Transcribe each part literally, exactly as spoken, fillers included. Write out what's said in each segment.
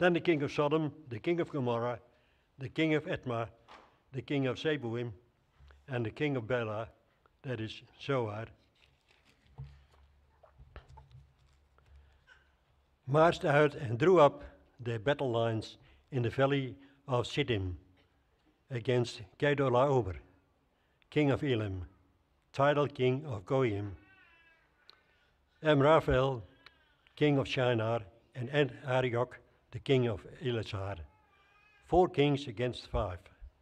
Then the king of Sodom, the king of Gomorrah, the king of Admah, the king of Zeboim, and the king of Bela, that is Zoar, marched out and drew up their battle lines in the valley of Shittim against Kedorlaomer, king of Elam, Tidal, king of Goyim, Amraphel, king of Shinar, and Arioch, the king of Elazar, four kings against five.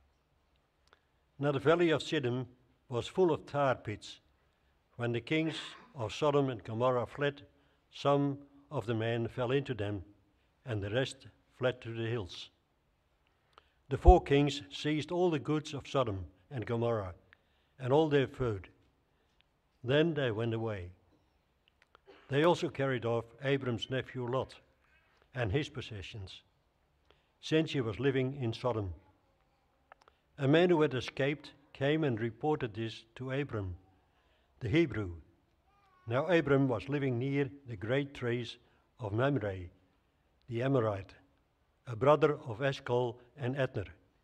Now the valley of Shittim was full of tar pits. When the kings of Sodom and Gomorrah fled, some of the men fell into them, and the rest fled to the hills. The four kings seized all the goods of Sodom and Gomorrah, and all their food. Then they went away. They also carried off Abram's nephew Lot and his possessions, since he was living in Sodom. A man who had escaped came and reported this to Abram, the Hebrew. Now Abram was living near the great trees of Mamre, the Amorite, a brother of Eshcol and Etner,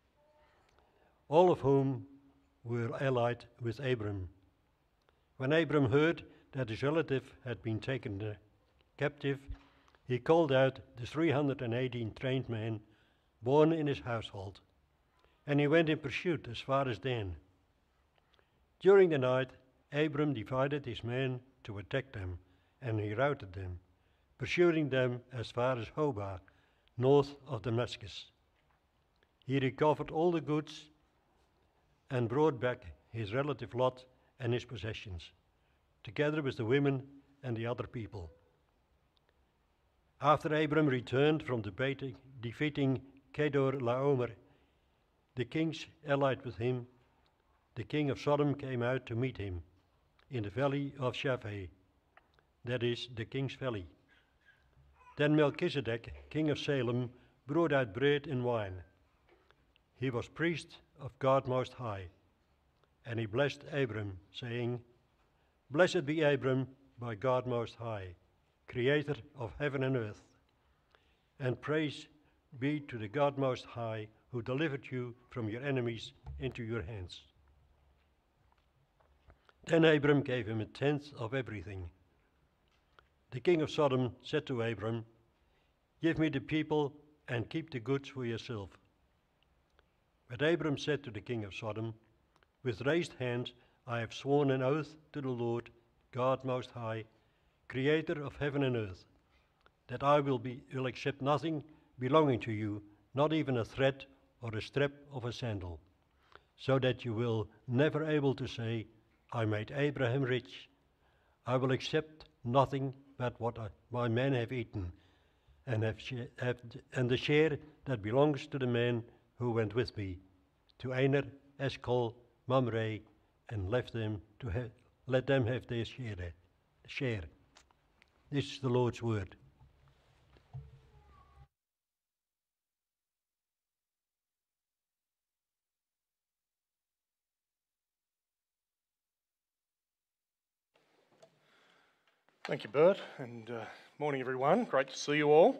all of whom were allied with Abram. When Abram heard that his relative had been taken captive, he called out the three hundred eighteen trained men born in his household, and he went in pursuit as far as Dan. During the night, Abram divided his men to attack them, and he routed them, pursuing them as far as Hobah, north of Damascus. He recovered all the goods and brought back his relative Lot and his possessions, together with the women and the other people. After Abram returned from debating, defeating Kedorlaomer, the kings allied with him, the king of Sodom came out to meet him in the valley of Shaveh, that is, the king's valley. Then Melchizedek, king of Salem, brought out bread and wine. He was priest of God Most High, and he blessed Abram, saying, "Blessed be Abram by God Most High, creator of heaven and earth, and praise be to the God Most High, who delivered you from your enemies into your hands." Then Abram gave him a tenth of everything. The king of Sodom said to Abram, "Give me the people and keep the goods for yourself." But Abram said to the king of Sodom, "With raised hand I have sworn an oath to the Lord, God Most High, creator of heaven and earth, that I will, be, will accept nothing belonging to you, not even a thread or a strap of a sandal, so that you will never able to say, 'I made Abraham rich.' I will accept nothing but what I, my men have eaten, and, have, have, and the share that belongs to the men who went with me, to Aner, Eshcol, Mamre, and left them to ha- let them have their share. share. This is the Lord's word. Thank you, Bert, and uh, morning, everyone. Great to see you all.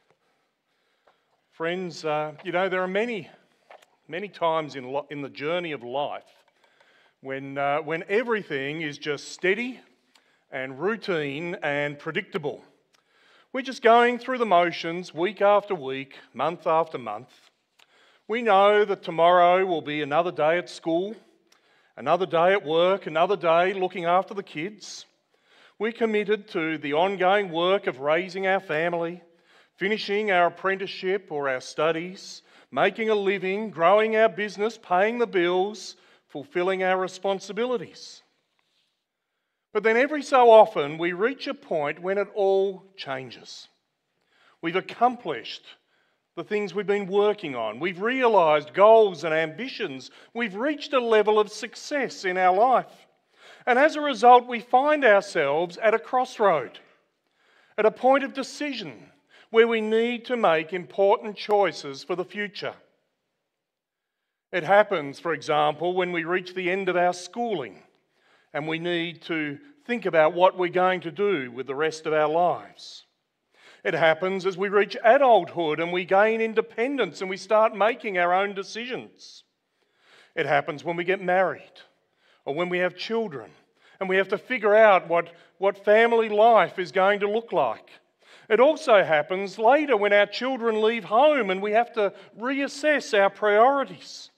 Friends, uh, you know, there are many, many times in, lo- in the journey of life when, uh, when everything is just steady and routine and predictable. We're just going through the motions week after week, month after month. We know that tomorrow will be another day at school, another day at work, another day looking after the kids. We're committed to the ongoing work of raising our family, finishing our apprenticeship or our studies, making a living, growing our business, paying the bills, fulfilling our responsibilities. But then every so often we reach a point when it all changes. We've accomplished the things we've been working on. We've realised goals and ambitions. We've reached a level of success in our life. And as a result, we find ourselves at a crossroad, at a point of decision where we need to make important choices for the future. It happens, for example, when we reach the end of our schooling and we need to think about what we're going to do with the rest of our lives. It happens as we reach adulthood and we gain independence and we start making our own decisions. It happens when we get married or when we have children and we have to figure out what, what family life is going to look like. It also happens later when our children leave home and we have to reassess our priorities.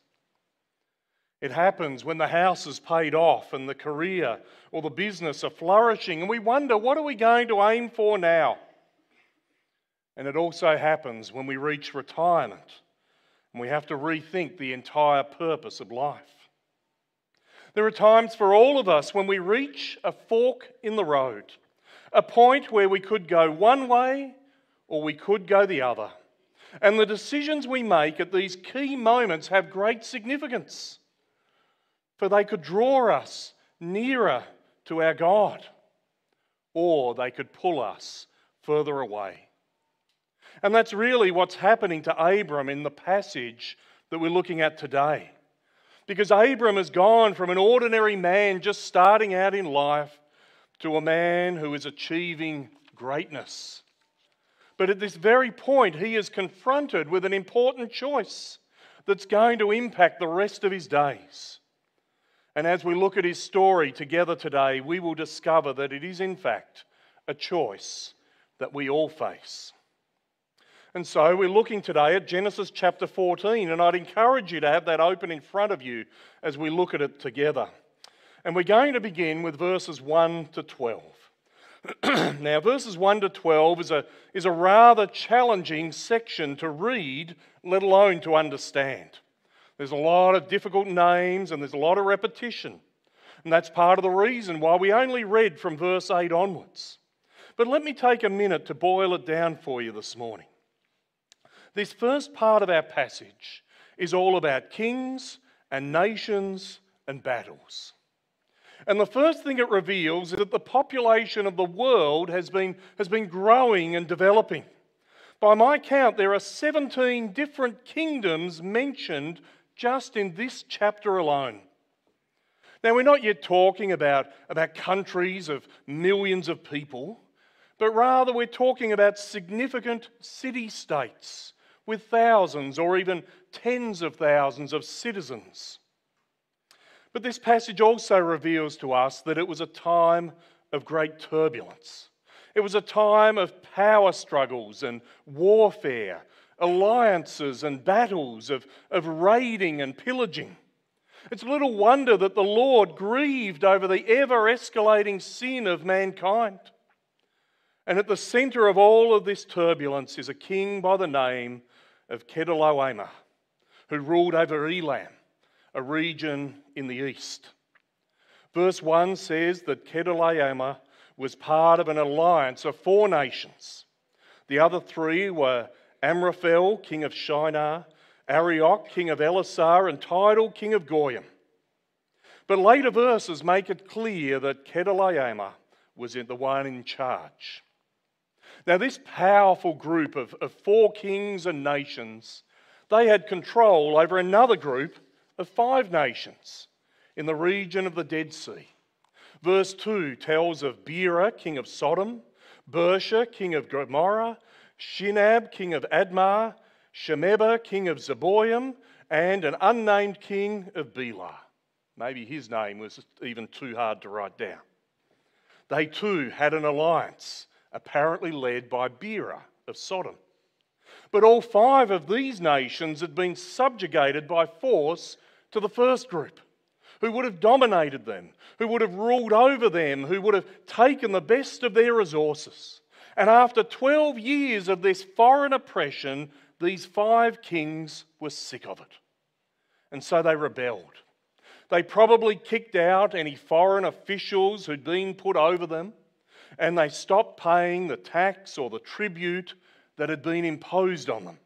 It happens when the house is paid off and the career or the business are flourishing and we wonder, what are we going to aim for now? And it also happens when we reach retirement and we have to rethink the entire purpose of life. There are times for all of us when we reach a fork in the road, a point where we could go one way or we could go the other. And the decisions we make at these key moments have great significance, for they could draw us nearer to our God, or they could pull us further away. And that's really what's happening to Abram in the passage that we're looking at today. Because Abram has gone from an ordinary man just starting out in life to a man who is achieving greatness. But at this very point, he is confronted with an important choice that's going to impact the rest of his days. And as we look at his story together today, we will discover that it is in fact a choice that we all face. And so we're looking today at Genesis chapter fourteen, and I'd encourage you to have that open in front of you as we look at it together. And we're going to begin with verses one to twelve. Now, verses one to twelve is a, is a rather challenging section to read, let alone to understand. There's a lot of difficult names and there's a lot of repetition. And that's part of the reason why we only read from verse eight onwards. But let me take a minute to boil it down for you this morning. This first part of our passage is all about kings and nations and battles. And the first thing it reveals is that the population of the world has been, has been growing and developing. By my count, there are seventeen different kingdoms mentioned just in this chapter alone. Now, we're not yet talking about, about countries of millions of people, but rather we're talking about significant city-states with thousands or even tens of thousands of citizens. But this passage also reveals to us that it was a time of great turbulence. It was a time of power struggles and warfare, alliances and battles, of, of raiding and pillaging. It's little wonder that the Lord grieved over the ever-escalating sin of mankind. And at the centre of all of this turbulence is a king by the name of Chedorlaomer, who ruled over Elam, a region in the east. Verse one says that Chedorlaomer was part of an alliance of four nations. The other three were Amraphel, king of Shinar, Arioch, king of Elasar, and Tidal, king of Goyim. But later verses make it clear that Chedorlaomer was the one in charge. Now, this powerful group of, of four kings and nations, they had control over another group of five nations in the region of the Dead Sea. Verse two tells of Bera, king of Sodom, Bersha, king of Gomorrah, Shinab, king of Admah, Shemeba, king of Zeboim, and an unnamed king of Bela. Maybe his name was even too hard to write down. They too had an alliance, apparently led by Bera of Sodom. But all five of these nations had been subjugated by force to the first group, who would have dominated them, who would have ruled over them, who would have taken the best of their resources. And after twelve years of this foreign oppression, these five kings were sick of it. And so they rebelled. They probably kicked out any foreign officials who'd been put over them, and they stopped paying the tax or the tribute that had been imposed on them.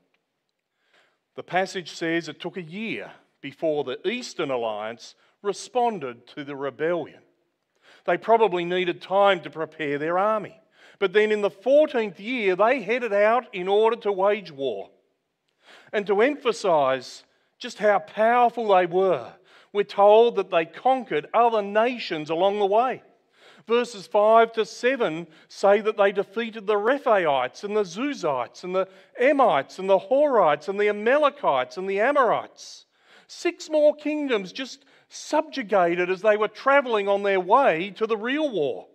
The passage says it took a year before the Eastern Alliance responded to the rebellion. They probably needed time to prepare their army. But then in the fourteenth year, they headed out in order to wage war. And to emphasise just how powerful they were, we're told that they conquered other nations along the way. Verses five to seven say that they defeated the Rephaites and the Zuzites and the Emites and the Horites and the Amalekites and the Amorites. Six more kingdoms just subjugated as they were travelling on their way to the real war.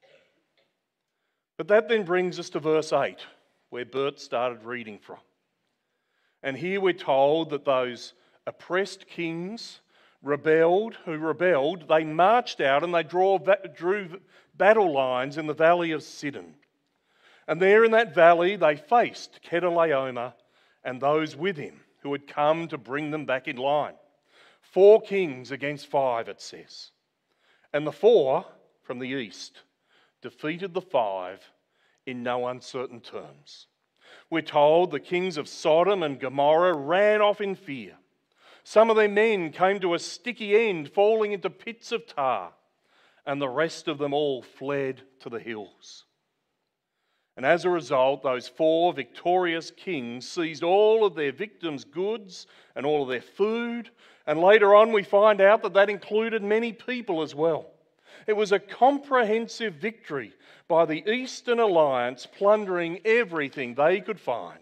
But that then brings us to verse eight, where Bert started reading from. And here we're told that those oppressed kings rebelled, who rebelled, they marched out and they draw, drew battle lines in the valley of Sidon. And there in that valley they faced Chedorlaomer and those with him who had come to bring them back in line. Four kings against five, it says. And the four from the east defeated the five in no uncertain terms. We're told the kings of Sodom and Gomorrah ran off in fear. Some of their men came to a sticky end, falling into pits of tar, and the rest of them all fled to the hills. And as a result, those four victorious kings seized all of their victims' goods and all of their food, and later on we find out that that included many people as well. It was a comprehensive victory by the Eastern Alliance, plundering everything they could find.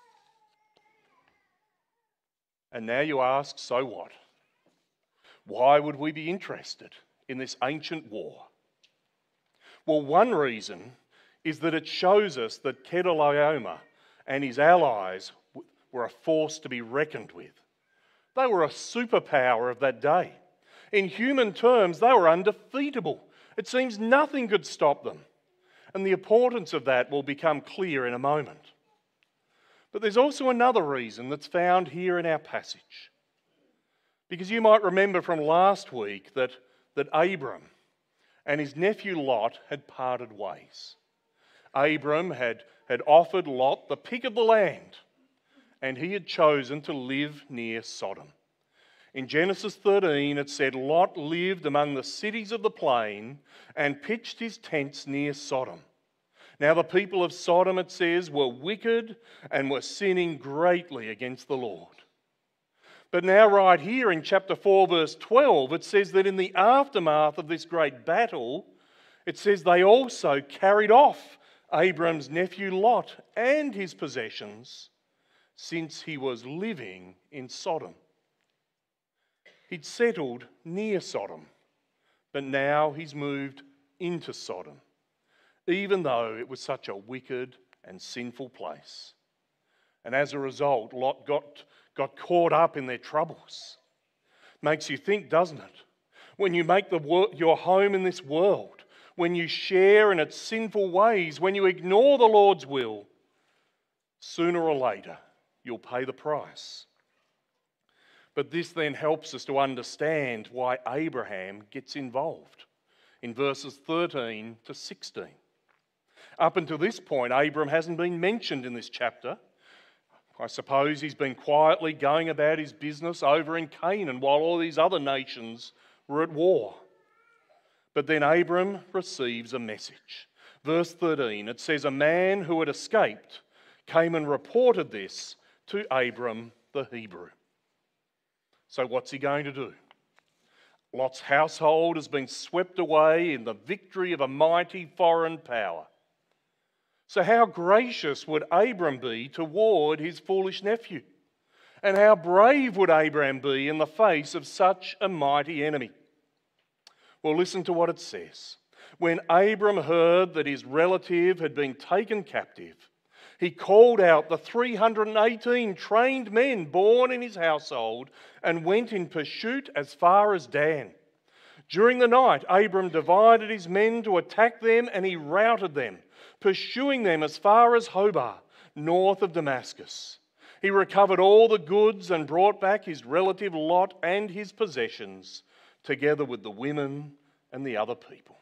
And now you ask, so what? Why would we be interested in this ancient war? Well, one reason is that it shows us that Chedorlaomer and his allies were a force to be reckoned with. They were a superpower of that day. In human terms, they were undefeatable. It seems nothing could stop them. And the importance of that will become clear in a moment. But there's also another reason that's found here in our passage. Because you might remember from last week that, that Abram and his nephew Lot had parted ways. Abram had, had offered Lot the pick of the land, and he had chosen to live near Sodom. In Genesis thirteen, it said Lot lived among the cities of the plain and pitched his tents near Sodom. Now the people of Sodom, it says, were wicked and were sinning greatly against the Lord. But now right here in chapter four, verse twelve, it says that in the aftermath of this great battle, it says they also carried off Abram's nephew Lot and his possessions, since he was living in Sodom. He'd settled near Sodom, but now he's moved into Sodom, even though it was such a wicked and sinful place. And as a result, Lot got, got caught up in their troubles. Makes you think, doesn't it? When you make the wor- your home in this world, when you share in its sinful ways, when you ignore the Lord's will, sooner or later you'll pay the price. But this then helps us to understand why Abraham gets involved in verses thirteen to sixteen. Up until this point, Abram hasn't been mentioned in this chapter. I suppose he's been quietly going about his business over in Canaan while all these other nations were at war. But then Abram receives a message. Verse thirteen, it says, a man who had escaped came and reported this to Abram the Hebrew. So what's he going to do? Lot's household has been swept away in the victory of a mighty foreign power. So how gracious would Abram be toward his foolish nephew? And how brave would Abram be in the face of such a mighty enemy? Well, listen to what it says. When Abram heard that his relative had been taken captive, he called out the three hundred eighteen trained men born in his household and went in pursuit as far as Dan. During the night, Abram divided his men to attack them, and he routed them, pursuing them as far as Hobah, north of Damascus. He recovered all the goods and brought back his relative Lot and his possessions, together with the women and the other people.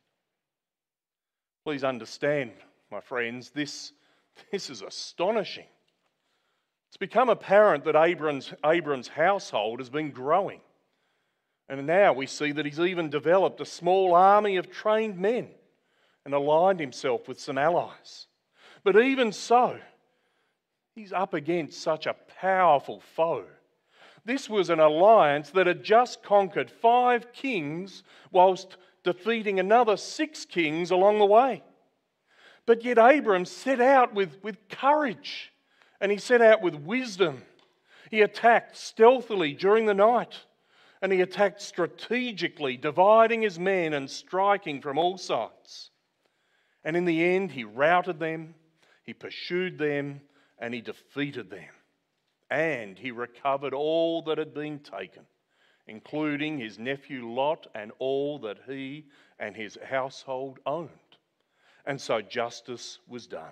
Please understand, my friends, this, this is astonishing. It's become apparent that Abram's, Abram's household has been growing. And now we see that he's even developed a small army of trained men and aligned himself with some allies. But even so, he's up against such a powerful foe. This was an alliance that had just conquered five kings whilst defeating another six kings along the way. But yet Abram set out with, with courage, and he set out with wisdom. He attacked stealthily during the night, and he attacked strategically, dividing his men and striking from all sides. And in the end, he routed them, he pursued them, and he defeated them. And he recovered all that had been taken, including his nephew Lot and all that he and his household owned. And so justice was done.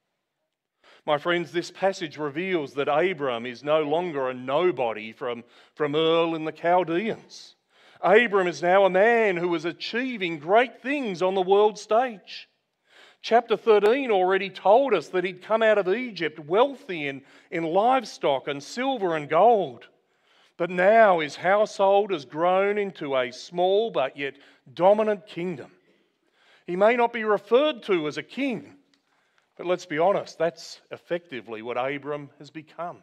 My friends, this passage reveals that Abram is no longer a nobody from, from Ur and the Chaldeans. Abram is now a man who is achieving great things on the world stage. Chapter thirteen already told us that he'd come out of Egypt wealthy in, in livestock and silver and gold. But now his household has grown into a small but yet dominant kingdom. He may not be referred to as a king, but let's be honest, that's effectively what Abram has become.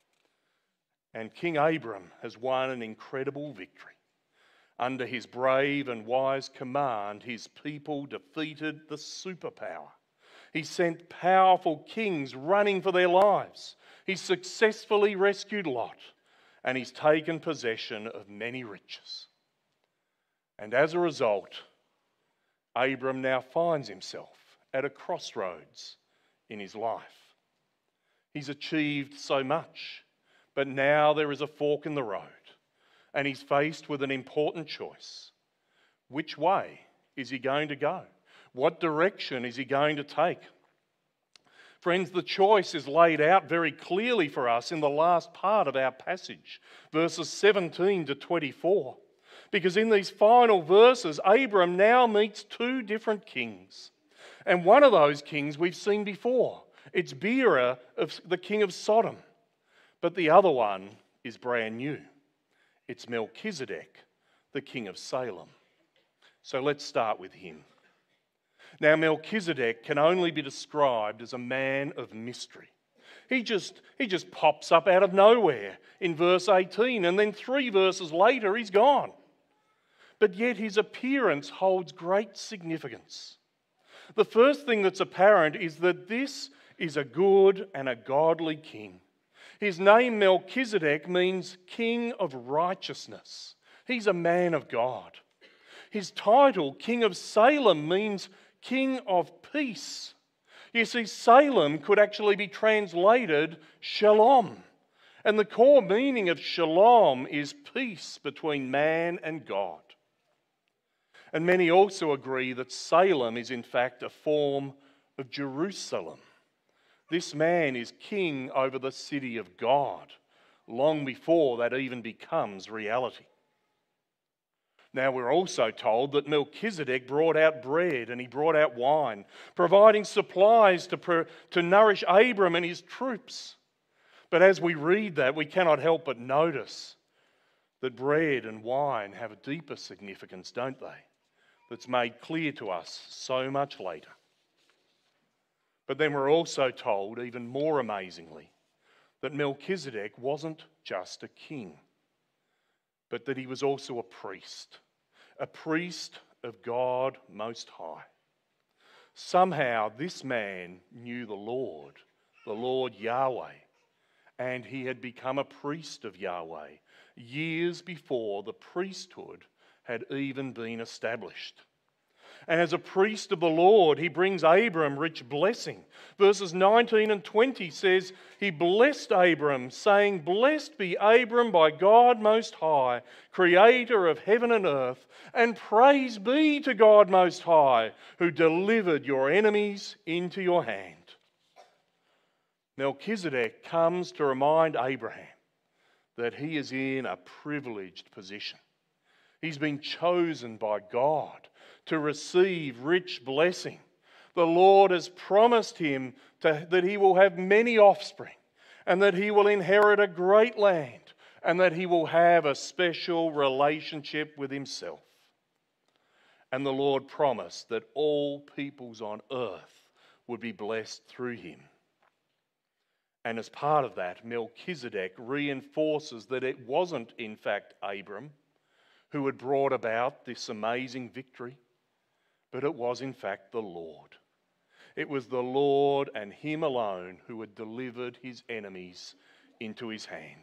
And King Abram has won an incredible victory. Under his brave and wise command, his people defeated the superpower. He sent powerful kings running for their lives. He successfully rescued Lot, and he's taken possession of many riches. And as a result, Abram now finds himself at a crossroads in his life. He's achieved so much, but now there is a fork in the road. And he's faced with an important choice. Which way is he going to go? What direction is he going to take? Friends, the choice is laid out very clearly for us in the last part of our passage, verses seventeen to twenty-four. Because in these final verses, Abram now meets two different kings. And one of those kings we've seen before. It's Bera, of the king of Sodom. But the other one is brand new. It's Melchizedek, the king of Salem. So let's start with him. Now, Melchizedek can only be described as a man of mystery. He just, he just pops up out of nowhere in verse eighteen, and then three verses later he's gone. But yet his appearance holds great significance. The first thing that's apparent is that this is a good and a godly king. His name Melchizedek means king of righteousness. He's a man of God. His title, king of Salem, means king of peace. You see, Salem could actually be translated shalom. And the core meaning of shalom is peace between man and God. And many also agree that Salem is in fact a form of Jerusalem. This man is king over the city of God, long before that even becomes reality. Now we're also told that Melchizedek brought out bread and he brought out wine, providing supplies to, to nourish Abram and his troops. But as we read that, we cannot help but notice that bread and wine have a deeper significance, don't they? That's made clear to us so much later. But then we're also told, even more amazingly, that Melchizedek wasn't just a king, but that he was also a priest, a priest of God Most High. Somehow this man knew the Lord, the Lord Yahweh, and he had become a priest of Yahweh years before the priesthood had even been established. And as a priest of the Lord, he brings Abram rich blessing. Verses nineteen and twenty says, he blessed Abram, saying, "Blessed be Abram by God Most High, creator of heaven and earth, and praise be to God Most High, who delivered your enemies into your hand." Melchizedek comes to remind Abraham that he is in a privileged position. He's been chosen by God to receive rich blessing. The Lord has promised him to, that he will have many offspring, and that he will inherit a great land, and that he will have a special relationship with himself. And the Lord promised that all peoples on earth would be blessed through him. And as part of that, Melchizedek reinforces that it wasn't in fact Abram who had brought about this amazing victory, but it was in fact the Lord. It was the Lord and him alone who had delivered his enemies into his hand.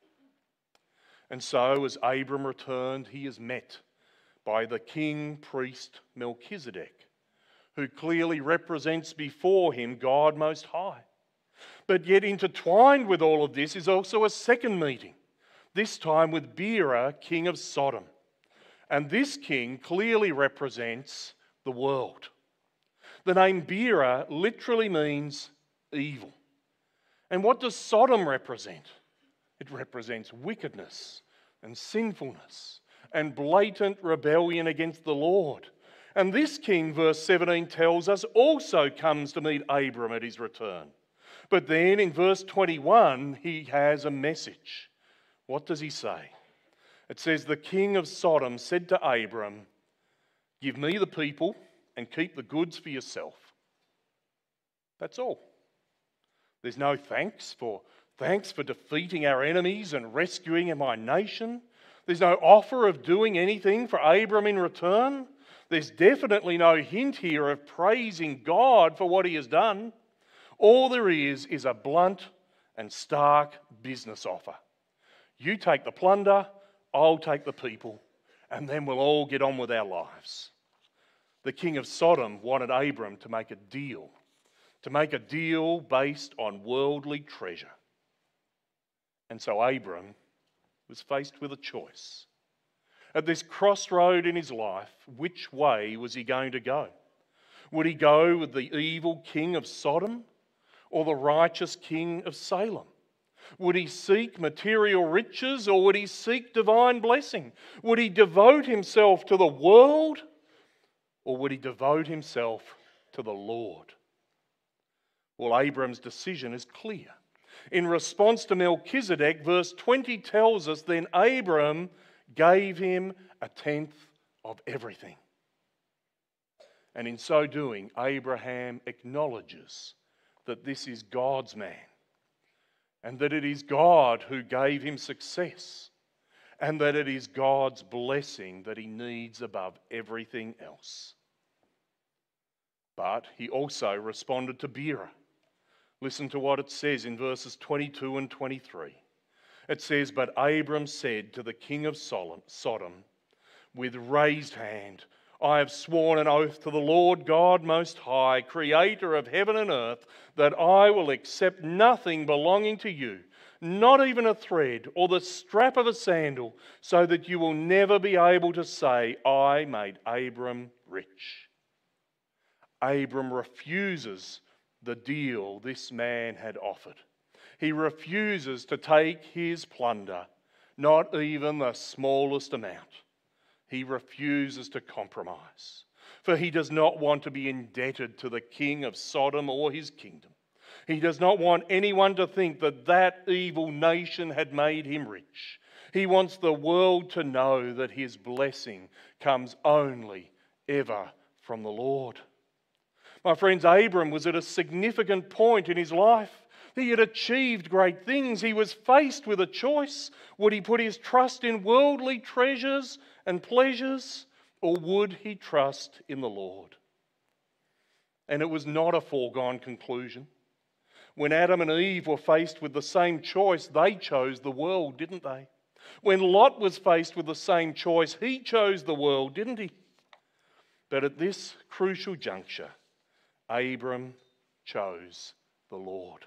And so as Abram returned, he is met by the king priest Melchizedek, who clearly represents before him God Most High. But yet intertwined with all of this is also a second meeting, this time with Bera, king of Sodom. And this king clearly represents the world. The name Bera literally means evil. And what does Sodom represent? It represents wickedness and sinfulness and blatant rebellion against the Lord. And this king, verse seventeen tells us, also comes to meet Abram at his return. But then in verse twenty-one, he has a message. What does he say? It says, the king of Sodom said to Abram, give me the people and keep the goods for yourself. That's all. There's no thanks for thanks for defeating our enemies and rescuing my nation. There's no offer of doing anything for Abram in return. There's definitely no hint here of praising God for what he has done. All there is is a blunt and stark business offer. You take the plunder, I'll take the people, and then we'll all get on with our lives. The king of Sodom wanted Abram to make a deal, to make a deal based on worldly treasure. And so Abram was faced with a choice. At this crossroad in his life, which way was he going to go? Would he go with the evil king of Sodom or the righteous king of Salem? Would he seek material riches or would he seek divine blessing? Would he devote himself to the world or would he devote himself to the Lord? Well, Abram's decision is clear. In response to Melchizedek, verse twenty tells us, then Abram gave him a tenth of everything. And in so doing, Abraham acknowledges that this is God's man and that it is God who gave him success and that it is God's blessing that he needs above everything else. But he also responded to Bera. Listen to what it says in verses twenty-two and twenty-three. It says, but Abram said to the king of Sodom, with raised hand, I have sworn an oath to the Lord God Most High, creator of heaven and earth, that I will accept nothing belonging to you, not even a thread or the strap of a sandal, so that you will never be able to say, I made Abram rich. Abram refuses the deal this man had offered. He refuses to take his plunder, not even the smallest amount. He refuses to compromise, for he does not want to be indebted to the king of Sodom or his kingdom. He does not want anyone to think that that evil nation had made him rich. He wants the world to know that his blessing comes only ever from the Lord. My friends, Abram was at a significant point in his life. He had achieved great things. He was faced with a choice. Would he put his trust in worldly treasures and pleasures, or would he trust in the Lord? And it was not a foregone conclusion. When Adam and Eve were faced with the same choice, they chose the world, didn't they? When Lot was faced with the same choice, he chose the world, didn't he? But at this crucial juncture, Abram chose the Lord.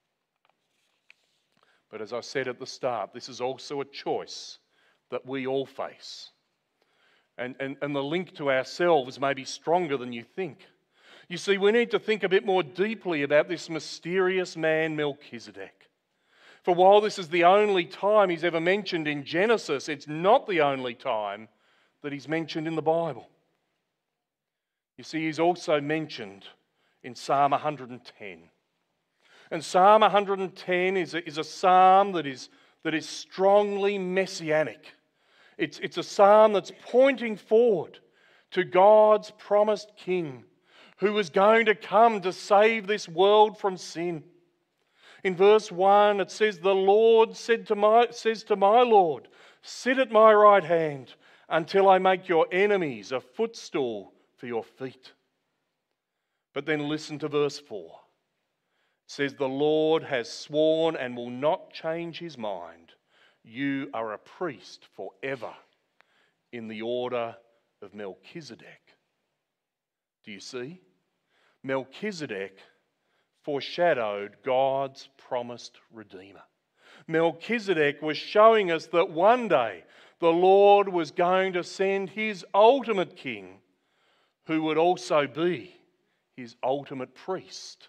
But as I said at the start, this is also a choice that we all face. And, and, and the link to ourselves may be stronger than you think. You see, we need to think a bit more deeply about this mysterious man, Melchizedek. For while this is the only time he's ever mentioned in Genesis, it's not the only time that he's mentioned in the Bible. You see, he's also mentioned in Psalm one hundred ten. And Psalm one hundred ten is a, is a psalm that is, that is strongly messianic. It's, it's a psalm that's pointing forward to God's promised king who is going to come to save this world from sin. In verse one, it says, the Lord said to my, says to my Lord, sit at my right hand until I make your enemies a footstool for your feet. But then listen to verse four. It says, the Lord has sworn and will not change his mind. You are a priest forever in the order of Melchizedek. Do you see? Melchizedek foreshadowed God's promised Redeemer. Melchizedek was showing us that one day the Lord was going to send his ultimate king, who would also be his ultimate priest.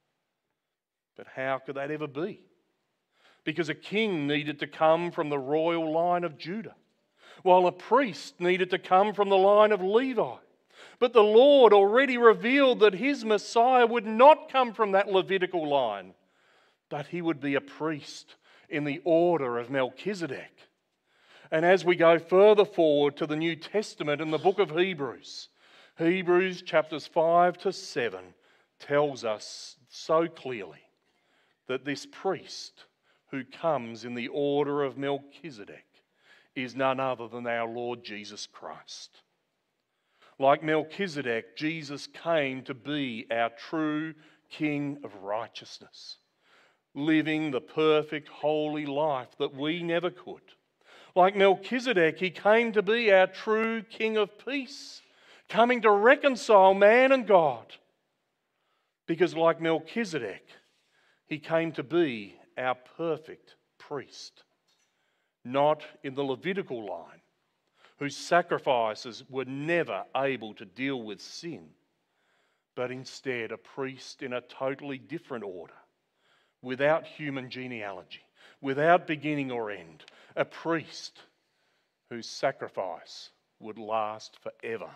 But how could that ever be? Because a king needed to come from the royal line of Judah, while a priest needed to come from the line of Levi. But the Lord already revealed that his Messiah would not come from that Levitical line, but he would be a priest in the order of Melchizedek. And as we go further forward to the New Testament in the book of Hebrews, Hebrews chapters five to seven tells us so clearly that this priest who comes in the order of Melchizedek is none other than our Lord Jesus Christ. Like Melchizedek, Jesus came to be our true King of righteousness, living the perfect, holy life that we never could. Like Melchizedek, he came to be our true King of peace, coming to reconcile man and God. Because like Melchizedek, he came to be our perfect priest, not in the Levitical line, whose sacrifices were never able to deal with sin, but instead a priest in a totally different order, without human genealogy, without beginning or end, a priest whose sacrifice would last forever.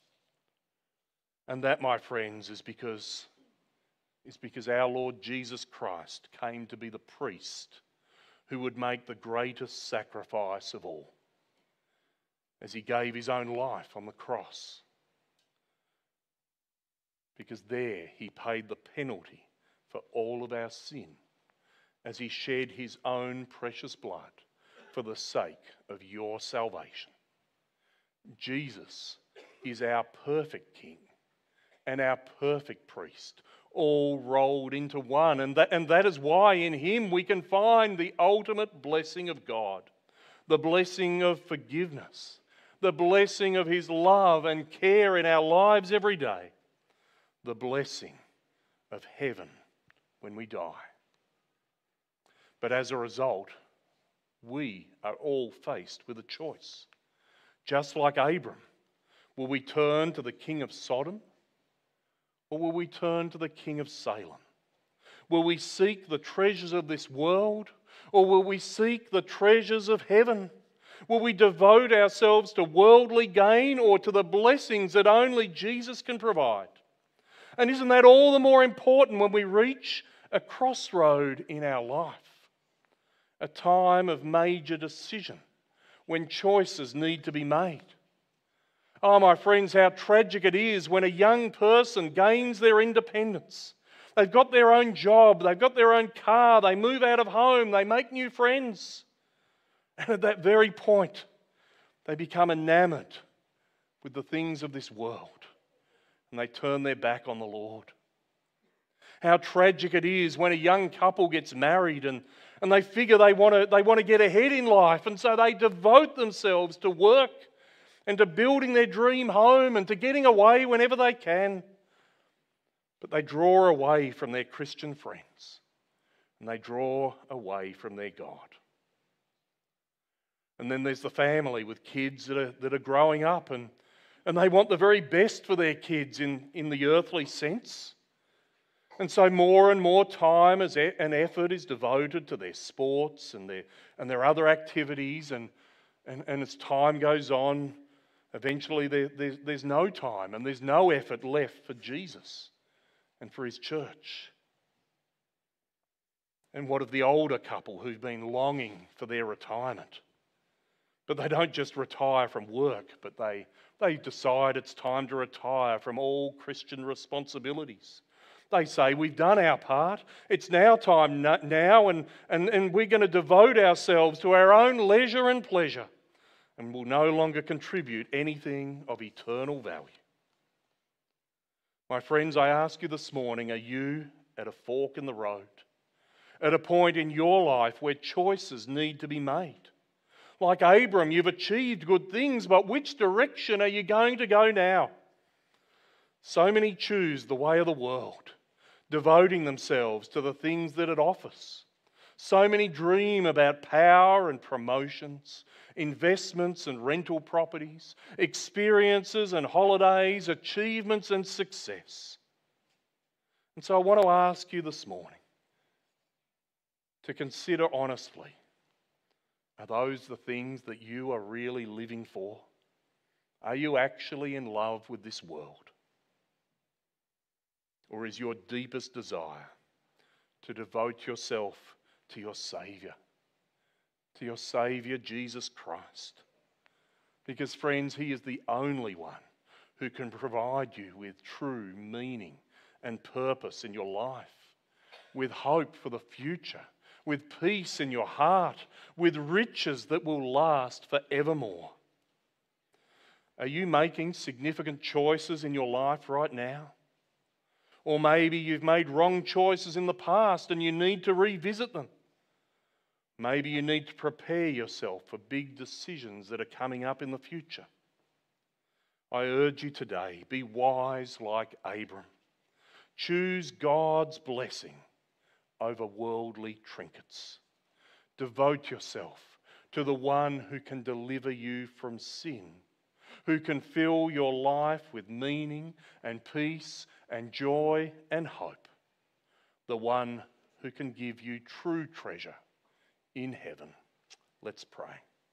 And that, my friends, is because, is because our Lord Jesus Christ came to be the priest who would make the greatest sacrifice of all, as he gave his own life on the cross. Because there he paid the penalty for all of our sin, as he shed his own precious blood for the sake of your salvation. Jesus is our perfect King and our perfect priest, all rolled into one. And that, and that is why in him we can find the ultimate blessing of God, the blessing of forgiveness, the blessing of his love and care in our lives every day, the blessing of heaven when we die. But as a result, we are all faced with a choice. Just like Abram, will we turn to the king of Sodom, or will we turn to the king of Salem? Will we seek the treasures of this world, or will we seek the treasures of heaven? Will we devote ourselves to worldly gain or to the blessings that only Jesus can provide? And isn't that all the more important when we reach a crossroad in our life? A time of major decision when choices need to be made. Oh, my friends, how tragic it is when a young person gains their independence. They've got their own job, they've got their own car, they move out of home, they make new friends. And at that very point, they become enamored with the things of this world and they turn their back on the Lord. How tragic it is when a young couple gets married and, and they figure they want to they want to get ahead in life, and so they devote themselves to work and to building their dream home and to getting away whenever they can. But they draw away from their Christian friends and they draw away from their God. And then there's the family with kids that are, that are growing up and, and they want the very best for their kids in, in the earthly sense. And so more and more time and effort is devoted to their sports and their, and their other activities. And, and, and as time goes on, eventually there, there's, there's no time and there's no effort left for Jesus and for his church. And what of the older couple who've been longing for their retirement? But they don't just retire from work, but they, they decide it's time to retire from all Christian responsibilities. They say, we've done our part, it's now time now, and, and, and we're going to devote ourselves to our own leisure and pleasure. and will no longer contribute anything of eternal value. My friends, I ask you this morning, are you at a fork in the road? At a point in your life where choices need to be made? Like Abram, you've achieved good things, but which direction are you going to go now? So many choose the way of the world, devoting themselves to the things that it offers. So many dream about power and promotions, investments and rental properties, experiences and holidays, achievements and success. And so I want to ask you this morning to consider honestly, are those the things that you are really living for? Are you actually in love with this world? Or is your deepest desire to devote yourself to your Saviour, to your Saviour, Jesus Christ? Because, friends, He is the only one who can provide you with true meaning and purpose in your life, with hope for the future, with peace in your heart, with riches that will last forevermore. Are you making significant choices in your life right now? Or maybe you've made wrong choices in the past and you need to revisit them. Maybe you need to prepare yourself for big decisions that are coming up in the future. I urge you today, be wise like Abram. Choose God's blessing over worldly trinkets. Devote yourself to the one who can deliver you from sin, who can fill your life with meaning and peace and joy and hope, the one who can give you true treasure in heaven. Let's pray.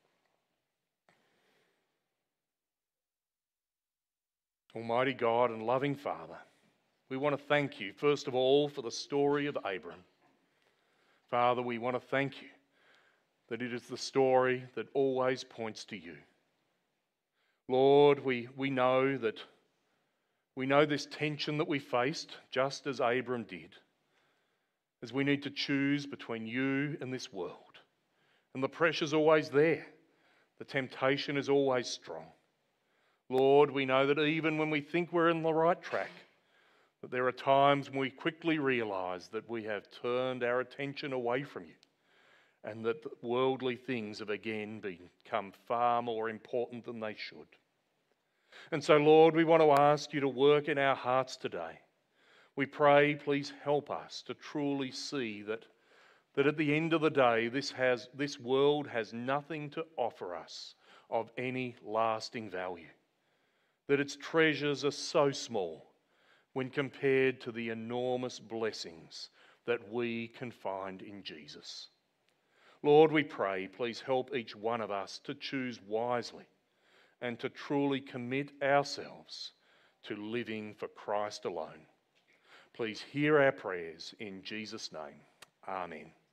Almighty God and loving Father, we want to thank you, first of all, for the story of Abram. Father, we want to thank you that it is the story that always points to you. Lord, we, we know that we know this tension that we faced, just as Abram did, as we need to choose between you and this world. And the pressure's always there. The temptation is always strong. Lord, we know that even when we think we're in the right track, that there are times when we quickly realise that we have turned our attention away from you and that worldly things have again become far more important than they should. And so, Lord, we want to ask you to work in our hearts today. We pray, please help us to truly see that, that at the end of the day, this, has, this world has nothing to offer us of any lasting value. That its treasures are so small when compared to the enormous blessings that we can find in Jesus. Lord, we pray, please help each one of us to choose wisely and to truly commit ourselves to living for Christ alone. Please hear our prayers in Jesus' name. Amen.